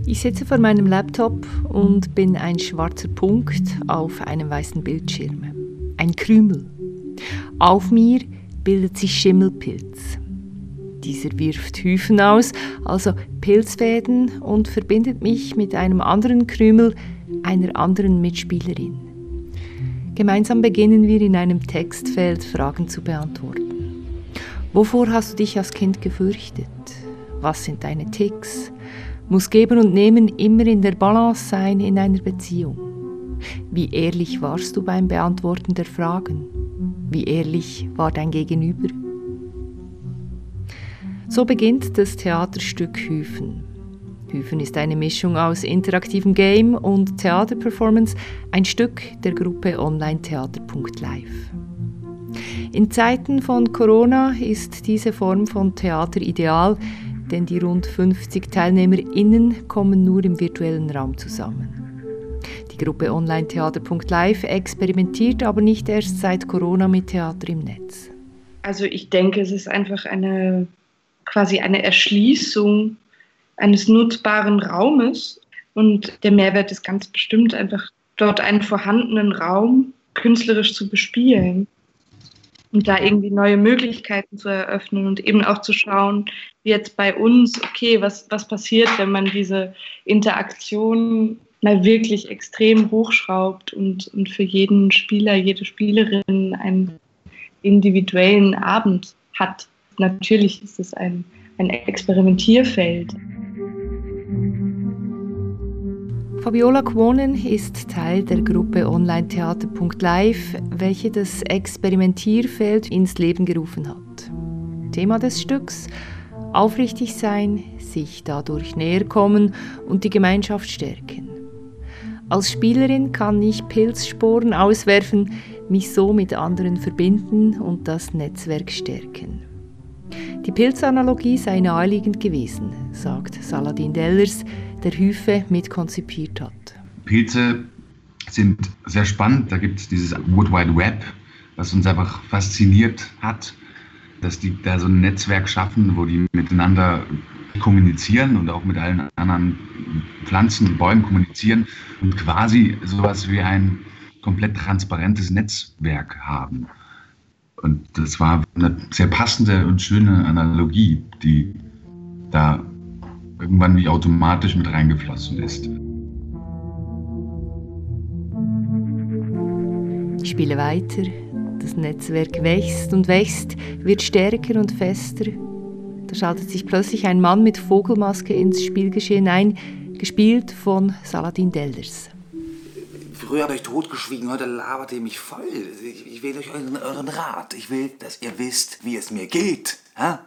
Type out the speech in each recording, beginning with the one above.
Ich sitze vor meinem Laptop und bin ein schwarzer Punkt auf einem weißen Bildschirm. Ein Krümel. Auf mir bildet sich Schimmelpilz. Dieser wirft Hyphen aus, also Pilzfäden, und verbindet mich mit einem anderen Krümel, einer anderen Mitspielerin. Gemeinsam beginnen wir in einem Textfeld Fragen zu beantworten. Wovor hast du dich als Kind gefürchtet? Was sind deine Ticks? Muss Geben und Nehmen immer in der Balance sein in einer Beziehung? Wie ehrlich warst du beim Beantworten der Fragen? Wie ehrlich war dein Gegenüber? So beginnt das Theaterstück Hyphen. Hyphen ist eine Mischung aus interaktivem Game und Theaterperformance, ein Stück der Gruppe onlinetheater.live. In Zeiten von Corona ist diese Form von Theater ideal, denn die rund 50 TeilnehmerInnen kommen nur im virtuellen Raum zusammen. Die Gruppe onlinetheater.live experimentiert aber nicht erst seit Corona mit Theater im Netz. Also ich denke, es ist einfach quasi eine Erschließung eines nutzbaren Raumes, und der Mehrwert ist ganz bestimmt einfach, dort einen vorhandenen Raum künstlerisch zu bespielen und da irgendwie neue Möglichkeiten zu eröffnen und eben auch zu schauen, wie jetzt bei uns, okay, was passiert, wenn man diese Interaktion mal wirklich extrem hochschraubt und für jeden Spieler, jede Spielerin einen individuellen Abend hat. Natürlich ist es ein Experimentierfeld. Fabiola Quonen ist Teil der Gruppe onlinetheater.live, welche das Experimentierfeld ins Leben gerufen hat. Thema des Stücks: aufrichtig sein, sich dadurch näher kommen und die Gemeinschaft stärken. Als Spielerin kann ich Pilzsporen auswerfen, mich so mit anderen verbinden und das Netzwerk stärken. Die Pilzanalogie sei naheliegend gewesen, sagt Saladin Dellers, der Hyphe mitkonzipiert hat. Pilze sind sehr spannend. Da gibt es dieses World Wide Web, was uns einfach fasziniert hat, dass die da so ein Netzwerk schaffen, wo die miteinander kommunizieren und auch mit allen anderen Pflanzen und Bäumen kommunizieren und quasi sowas wie ein komplett transparentes Netzwerk haben. Und das war eine sehr passende und schöne Analogie, die da irgendwann wie automatisch mit reingeflossen ist. Ich spiele weiter, das Netzwerk wächst und wächst, wird stärker und fester. Da schaltet sich plötzlich ein Mann mit Vogelmaske ins Spielgeschehen ein, gespielt von Saladin Dellers. Früher habt ihr euch totgeschwiegen, heute labert ihr mich voll. Ich will euch euren Rat. Ich will, dass ihr wisst, wie es mir geht. Ha?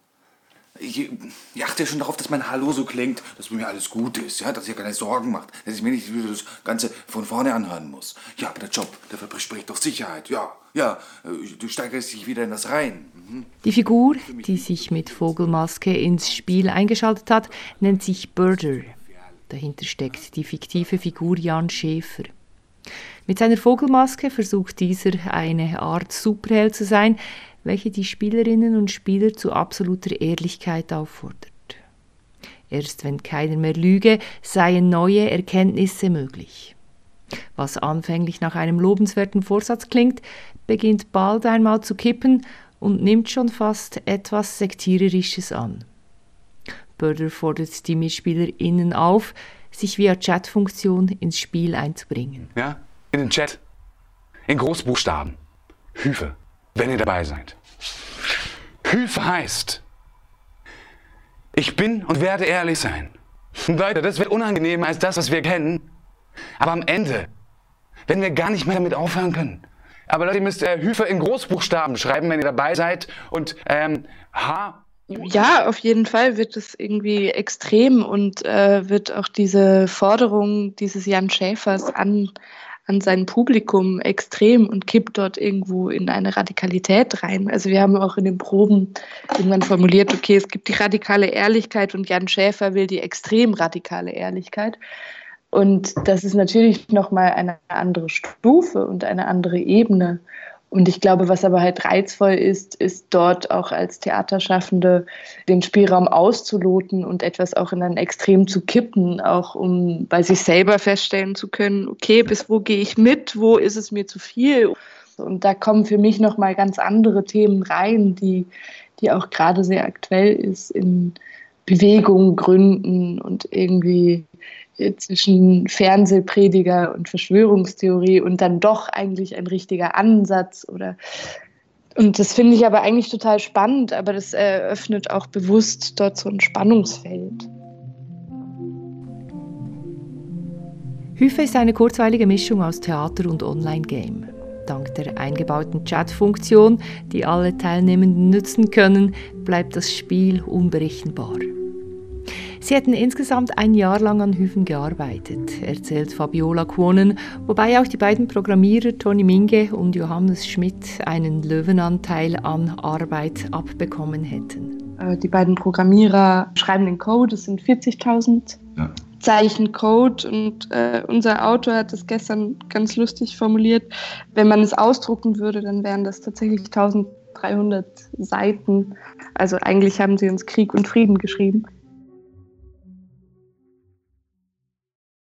Ich achte schon darauf, dass mein Hallo so klingt, dass mir alles gut ist, ja? Dass ihr keine Sorgen macht, dass ich mir nicht wieder das Ganze von vorne anhören muss. Ja, aber der Job, der verspricht doch Sicherheit. Ja, du steigerst dich wieder in das rein. Die Figur, die sich mit Vogelmaske ins Spiel eingeschaltet hat, nennt sich Birder. Dahinter steckt die fiktive Figur Jan Schäfer. Mit seiner Vogelmaske versucht dieser eine Art Superheld zu sein, welche die Spielerinnen und Spieler zu absoluter Ehrlichkeit auffordert. Erst wenn keiner mehr lüge, seien neue Erkenntnisse möglich. Was anfänglich nach einem lobenswerten Vorsatz klingt, beginnt bald einmal zu kippen und nimmt schon fast etwas Sektiererisches an. Birder fordert die MitspielerInnen auf, sich via Chatfunktion ins Spiel einzubringen. Ja, in den Chat. In Großbuchstaben. Hyphe, wenn ihr dabei seid. Hyphe heißt, ich bin und werde ehrlich sein. Leute, das wird unangenehmer als das, was wir kennen. Aber am Ende werden wir gar nicht mehr damit aufhören können. Aber Leute, ihr müsst Hyphe in Großbuchstaben schreiben, wenn ihr dabei seid. Und H. Ja, auf jeden Fall wird es irgendwie extrem und wird auch diese Forderung dieses Jan Schäfers an sein Publikum extrem und kippt dort irgendwo in eine Radikalität rein. Also wir haben auch in den Proben irgendwann formuliert, okay, es gibt die radikale Ehrlichkeit und Jan Schäfer will die extrem radikale Ehrlichkeit. Und das ist natürlich nochmal eine andere Stufe und eine andere Ebene. Und ich glaube, was aber halt reizvoll ist dort auch als Theaterschaffende den Spielraum auszuloten und etwas auch in ein Extrem zu kippen, auch um bei sich selber feststellen zu können, okay, bis wo gehe ich mit, wo ist es mir zu viel? Und da kommen für mich nochmal ganz andere Themen rein, die auch gerade sehr aktuell ist in Bewegung gründen und irgendwie zwischen Fernsehprediger und Verschwörungstheorie und dann doch eigentlich ein richtiger Ansatz und das finde ich aber eigentlich total spannend, aber das eröffnet auch bewusst dort so ein Spannungsfeld. Hüfe ist eine kurzweilige Mischung aus Theater und Online-Game. Dank der eingebauten Chat-Funktion, die alle Teilnehmenden nutzen können, bleibt das Spiel unberechenbar. Sie hätten insgesamt ein Jahr lang an Hüfen gearbeitet, erzählt Fabiola Kuonen, wobei auch die beiden Programmierer Toni Minge und Johannes Schmidt einen Löwenanteil an Arbeit abbekommen hätten. Die beiden Programmierer schreiben den Code, es sind 40.000 Zeichen Code und unser Autor hat das gestern ganz lustig formuliert. Wenn man es ausdrucken würde, dann wären das tatsächlich 1300 Seiten. Also eigentlich haben sie uns Krieg und Frieden geschrieben.